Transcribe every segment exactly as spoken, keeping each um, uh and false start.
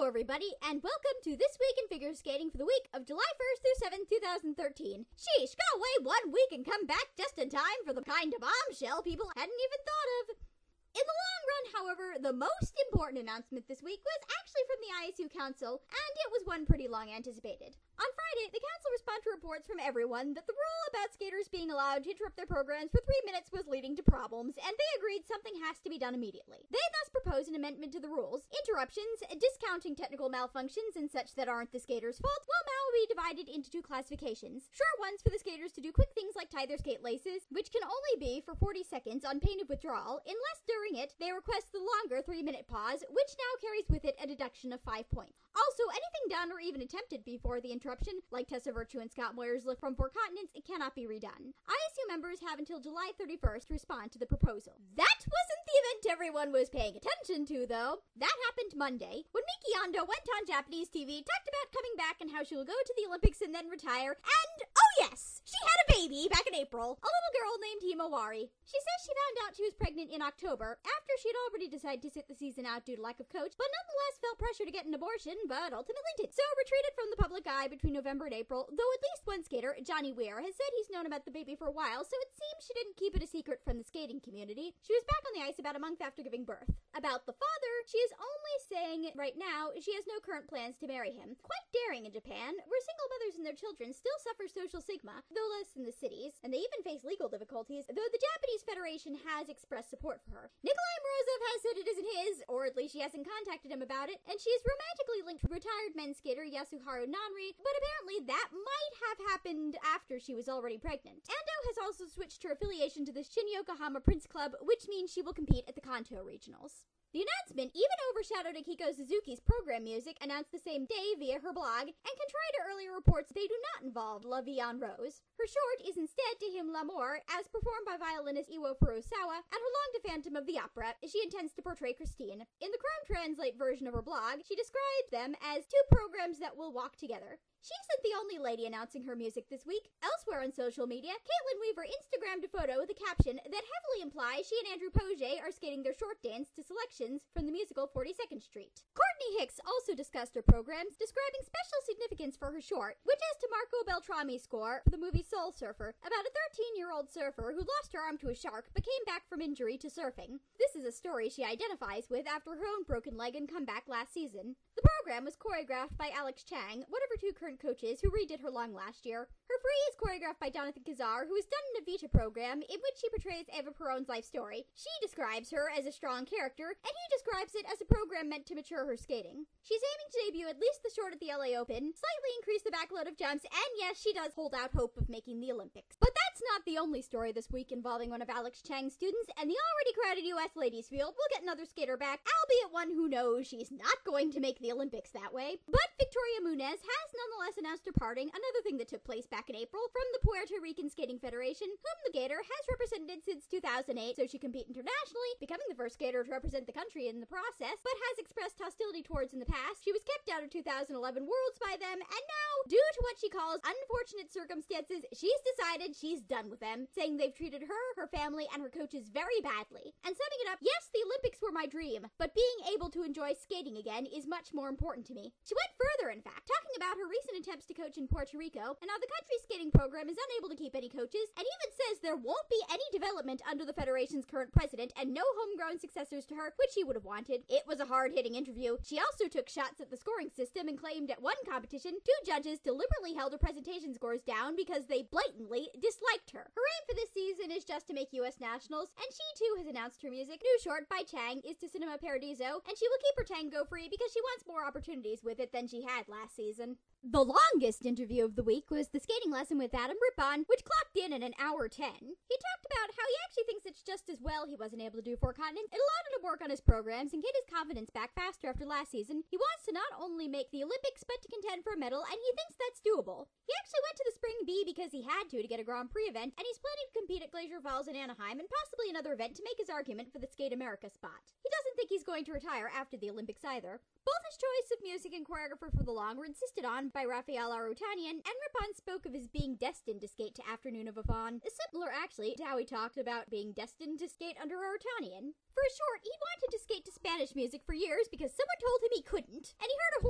Hello everybody, and welcome to This Week in Figure Skating for the week of July first through seventh, two thousand thirteen. Sheesh, go away one week and come back just in time for the kind of bombshell people hadn't even thought of. In the long run, however, the most important announcement this week was actually from the I S U Council, and it was one pretty long anticipated. On Friday, the council responded to reports from everyone that the rule about skaters being allowed to interrupt their programs for three minutes was leading to problems, and they agreed something has to be done immediately. They thus proposed an amendment to the rules. Interruptions, discounting technical malfunctions and such that aren't the skater's fault, will now be divided into two classifications. Short ones for the skaters to do quick things like tie their skate laces, which can only be for forty seconds on pain of withdrawal, unless during it they request the longer three-minute pause, which now carries with it a deduction of five points. Also, anything done or even attempted before the interruption, like Tessa Virtue and Scott Moyer's lift from four continents, it cannot be redone. I S U members have until July thirty-first to respond to the proposal. That wasn't the event everyone was paying attention to, though. That happened Monday, when Miki Ando went on Japanese T V, talked about coming back and how she will go to the Olympics and then retire, and, oh yes, she had a baby back in April, a little girl named Himawari. She says she found out she was pregnant in October, after she had already decided to sit the season out due to lack of coach, but nonetheless felt pressure to get an abortion, but ultimately did. So retreated from the public eye between November and April, though at least one skater, Johnny Weir, has said he's known about the baby for a while, so it seems she didn't keep it a secret from the skating community. She was back on the ice about a month after giving birth. About the father, she is only saying right now she has no current plans to marry him. Quite daring in Japan, where single mothers and their children still suffer social stigma, though less in the cities, and they even face legal difficulties, though the Japanese Federation has expressed support for her. Nikolai Morozov has said it isn't his, or at least she hasn't contacted him about it, and she is romantically linked to retired men's skater Yasuharu Nanri, but apparently that might have happened after she was already pregnant. Ando has also switched her affiliation to the Shin Yokohama Prince Club, which means she will compete at the Kanto Regionals. The announcement even overshadowed Akiko Suzuki's program music, announced the same day via her blog, and contrary to earlier reports, they do not involve La Vie en Rose. Her short is instead To Him L'amour, as performed by violinist Iwo Furusawa, and her long to Phantom of the Opera, she intends to portray Christine. In the Chrome Translate version of her blog, she describes them as two programs that will walk together. She isn't the only lady announcing her music this week. Elsewhere on social media, Caitlin Weaver Instagrammed a photo with a caption that heavily implies she and Andrew Poget are skating their short dance to selections from the musical forty-second Street. Courtney Hicks also discussed her programs, describing special significance for her short, which is to Marco Beltrami's score for the movie Soul Surfer, about a thirteen-year-old surfer who lost her arm to a shark but came back from injury to surfing. This is a story she identifies with after her own broken leg and comeback last season. The program was choreographed by Alex Chang, one of her two current coaches who redid her long last year. Her free is choreographed by Jonathan Kazar, who has done an Evita program in which she portrays Eva Peron's life story. She describes her as a strong character, and he describes it as a program meant to mature her skating. She's aiming to debut at least the short at the L A Open, slightly increase the backload of jumps, and yes, she does hold out hope of making the Olympics. But that's not the only story this week involving one of Alex Chang's students, and the already crowded U S ladies field will get another skater back, albeit one who knows she's not going to make the Olympics that way. But Victoria Munez has nonetheless announced her parting, another thing that took place back in April, from the Puerto Rican Skating Federation, whom the Gator has represented since two thousand eight, so she compete internationally, becoming the first skater to represent the country in the process, but has expressed hostility towards in the past. She was kept out of two thousand eleven Worlds by them, and now, due to what she calls unfortunate circumstances, she's decided she's done with them, saying they've treated her, her family, and her coaches very badly. And summing it up, yes, the Olympics were my dream, but being able to enjoy skating again is much more important to me. She went further, in fact, talking about her recent attempts to coach in Puerto Rico, and how the country's skating program is unable to keep any coaches, and even says there won't be any development under the Federation's current president, and no homegrown successors to her, which she would have wanted. It was a hard-hitting interview. She also took shots at the scoring system and claimed at one competition, two judges deliberately held her presentation scores down because they blatantly disliked her. Her aim for this season is just to make U S nationals, and she too has announced her music. New short by Chang is To Cinema Paradiso, and she will keep her tango free because she wants more opportunities with it than she had last season. The longest interview of the week was the skating lesson with Adam Rippon, which clocked in at an hour ten. He talked about how he actually thinks it's just as well he wasn't able to do four continents. It allowed him to work on his programs and get his confidence back faster after last season. He wants to not only make the Olympics, but to contend for a medal, and he thinks that's doable. He actually went to the Spring B because he had to to get a Grand Prix event, and he's planning to compete at Glacier Falls in Anaheim and possibly another event to make his argument for the Skate America spot. He doesn't think he's going to retire after the Olympics either. Both his choice of music and choreographer for the long were insisted on by Raphael Arutanian, and Rippon spoke of his being destined to skate to Afternoon of a Faun. Similar, actually, to how he talked about being destined to skate under Arutanian. For a short, he wanted to skate to Spanish music for years because someone told him he couldn't, and he heard a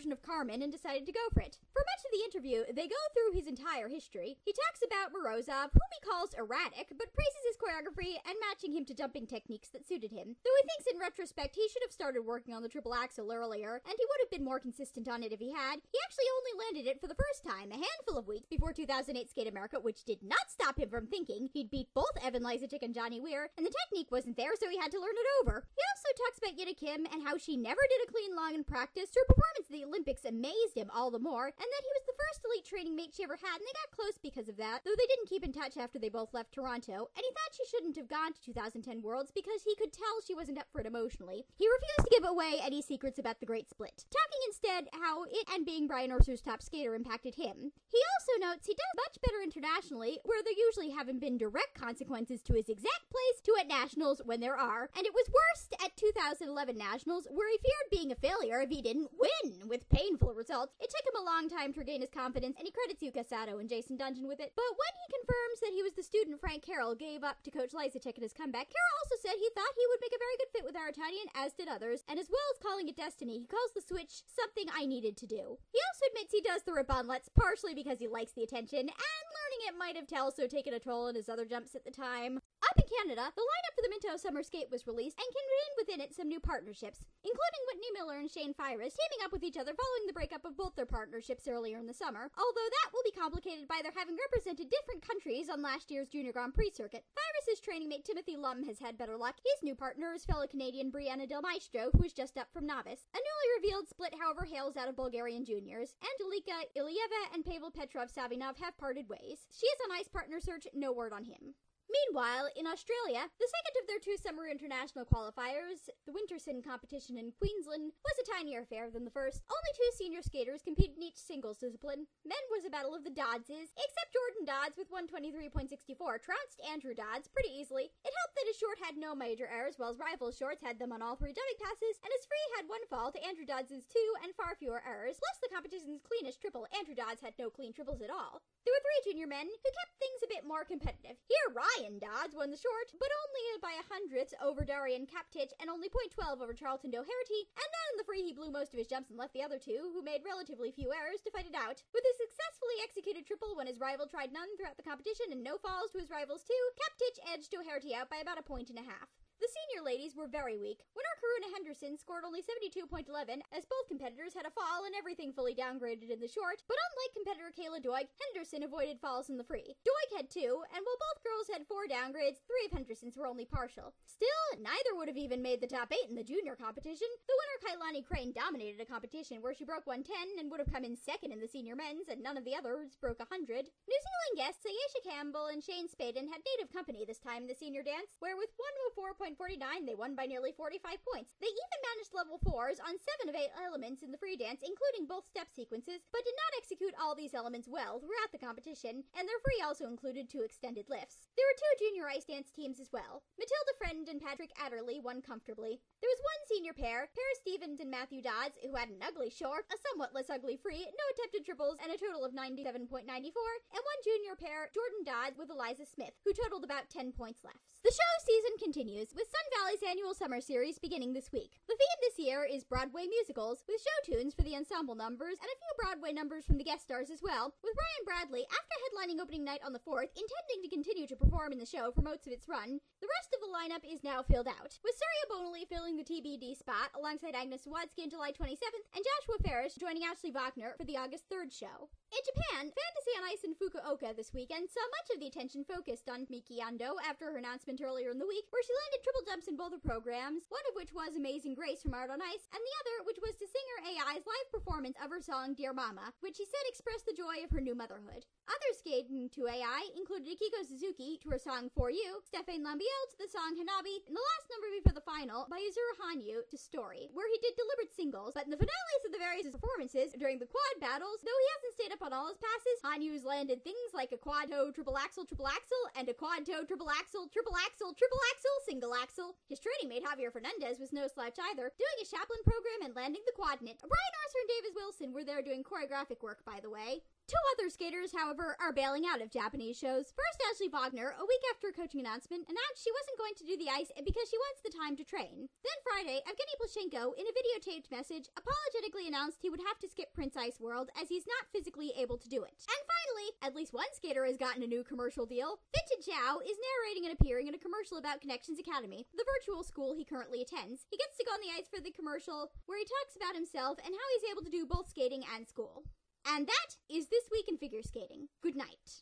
version of Carmen and decided to go for it. For much of the interview, they go through his entire history. He talks about Morozov, whom he calls erratic, but praises his choreography and matching him to jumping techniques that suited him. Though he thinks in retrospect he should have started working on the triple axel earlier, and he would have been more consistent on it if he had, he actually only landed it for the first time a handful of weeks before two thousand eight Skate America, which did not stop him from thinking he'd beat both Evan Lysatic and Johnny Weir, and the technique wasn't there, so he had to learn it over. He also talks about Yita Kim and how she never did a clean long in practice. Her performance at the Olympics amazed him all the more, and that he was the first elite training mate she ever had, and they got close because of that, though they didn't keep in touch after they both left Toronto, and he thought she shouldn't have gone to two thousand ten Worlds because he could tell she wasn't up for it emotionally. He refused to give away any secrets about the Great Split, talking instead how it and being Brian Orser's top skater impacted him. He also notes he does much better internationally, where there usually haven't been direct consequences to his exact place to at Nationals when there are, and it was worse at two thousand eleven Nationals, where he feared being a failure if he didn't win, with painful results. It took him a long time to regain his confidence, and he credits Yuka Sato and Jason Dungeon with it. But when he confirms that he was the student Frank Carroll gave up to coach Lysatic at his comeback, Carroll also said he thought he would make a very good fit with Aratanian, as did others, and as well as calling it destiny, he calls the switch something I needed to do. He also admits he does the rip-on-lets partially because he likes the attention, and learning it might have also taken a toll on his other jumps at the time. Up in Canada, the lineup for the Minto Summer Skate was released and contained within it some new partnerships, including Whitney Miller and Shane Fyrus teaming up with each other following the breakup of both their partnerships earlier in the summer, although that will be complicated by their having represented different countries on last year's Junior Grand Prix circuit. Fyrus' training mate Timothy Lum has had better luck. His new partner is fellow Canadian Brianna Del Maestro, who is just up from novice. A newly revealed split, however, hails out of Bulgarian juniors. Angelika Ilieva and Pavel Petrov-Savinov have parted ways. She is on ice partner search, no word on him. Meanwhile, in Australia, the second of their two summer international qualifiers, the Winterson competition in Queensland, was a tinier affair than the first. Only two senior skaters competed in each singles discipline. Men was a battle of the Doddses, except Jordan Dodds with one twenty-three point six four trounced Andrew Dodds pretty easily. It helped that his short had no major errors, while his rival's shorts had them on all three dumping passes, and his free had one fall to Andrew Dodds' two and far fewer errors. Plus the competition's cleanest triple, Andrew Dodds had no clean triples at all. There were three junior men who kept things a bit more competitive. Here, Ryan Dodds won the short, but only by a hundredth over Darian Kaptich and only point one two over Charlton Doherty, and then in the free he blew most of his jumps and left the other two, who made relatively few errors, to fight it out. With a successfully executed triple when his rival tried none throughout the competition and no falls to his rival's two, Kaptich edged Doherty out by about a point and a half. The senior ladies were very weak. Winner Karuna Henderson scored only seventy-two point one one, as both competitors had a fall and everything fully downgraded in the short, but unlike competitor Kayla Doig, Henderson avoided falls in the free. Doig had two, and while both girls had four downgrades, three of Henderson's were only partial. Still, neither would have even made the top eight in the junior competition. The winner Kailani Crane dominated a competition where she broke one ten and would have come in second in the senior men's, and none of the others broke one hundred. New Zealand guests Ayesha Campbell and Shane Spaden had native company this time in the senior dance, where with one oh four point four nine they won by nearly forty-five points. They even managed level fours on seven of eight elements in the free dance, including both step sequences, but did not execute all these elements well throughout the competition, and their free also included two extended lifts. There were two junior ice dance teams as well. Matilda Friend and Patrick Adderley won comfortably. There was one senior pair, Paris Stevens and Matthew Dodds, who had an ugly short, a somewhat less ugly free, no attempted triples, and a total of ninety-seven point nine four, and one junior pair, Jordan Dodds with Eliza Smith, who totaled about ten points left. The show season continues, with Sun Valley's annual summer series beginning this week. The theme this year is Broadway musicals, with show tunes for the ensemble numbers, and a few Broadway numbers from the guest stars as well, with Ryan Bradley, after headlining opening night on the fourth, intending to continue to perform in the show for most of its run. The rest of the lineup is now filled out, with Surya Bonali filling the T B D spot alongside Agnes Sawadsky on July twenty-seventh, and Joshua Farish joining Ashley Wagner for the August third show. In Japan, Fantasy on Ice in Fukuoka this weekend saw much of the attention focused on Miki Ando after her announcement earlier in the week, where she landed triple jumps in both her programs, one of which was Amazing Grace from Art on Ice, and the other which was to singer A I's live performance of her song Dear Mama, which she said expressed the joy of her new motherhood. Others skating to A I included Akiko Suzuki to her song For You, Stéphane Lambiel to the song Hanabi, and the last number before the final by Yuzuru Hanyu to Story, where he did deliberate singles, but in the finales of the various performances during the quad battles, though he hasn't stayed up on all his passes, Hanyu's landed things like a quad toe triple axel triple axel and a quad toe triple axel triple axel triple axel single axel. His training mate Javier Fernandez was no slouch either, doing a Chaplin program and landing the quad knit. Brian Arthur and Davis Wilson were there doing choreographic work, by the way. Two other skaters, however, are bailing out of Japanese shows. First, Ashley Wagner, a week after a coaching announcement, announced she wasn't going to do the ice because she wants the time to train. Then Friday, Evgeny Plushenko, in a videotaped message, apologetically announced he would have to skip Prince Ice World as he's not physically able to do it. And finally, at least one skater has gotten a new commercial deal. Vintage Zhao is narrating and appearing in a commercial about Connections Academy, the virtual school he currently attends. He gets to go on the ice for the commercial, where he talks about himself and how he's able to do both skating and school. And that is This Week in Figure Skating. Good night.